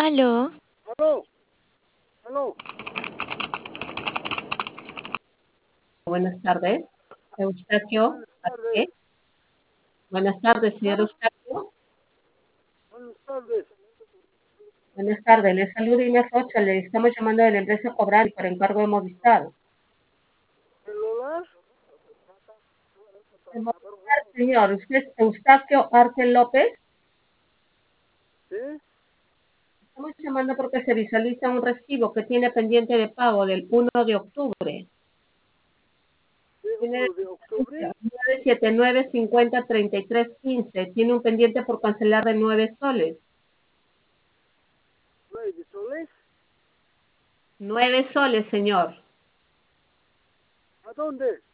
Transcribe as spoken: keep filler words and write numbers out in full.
Aló, Aló, aló. Buenas tardes, Eustaquio. Buenas ¿Qué? tardes. Buenas tardes, señor ¿Ah? Eustaquio. Buenas tardes. Buenas tardes, le saluda Inés Rocha, le estamos llamando de la empresa Cobral por encargo de Movistar. ¿Celular? De Movistar, señor, ¿usted es Eustaquio Arce López? ¿Sí? Estamos llamando porque se visualiza un recibo que tiene pendiente de pago del uno de octubre. ¿Sí? Tiene ¿Uno de octubre? nueve siete nueve cincuenta treinta y tres quince. Tiene un pendiente por cancelar de nueve soles. ¿Nueve soles? Nueve soles, señor. ¿A dónde?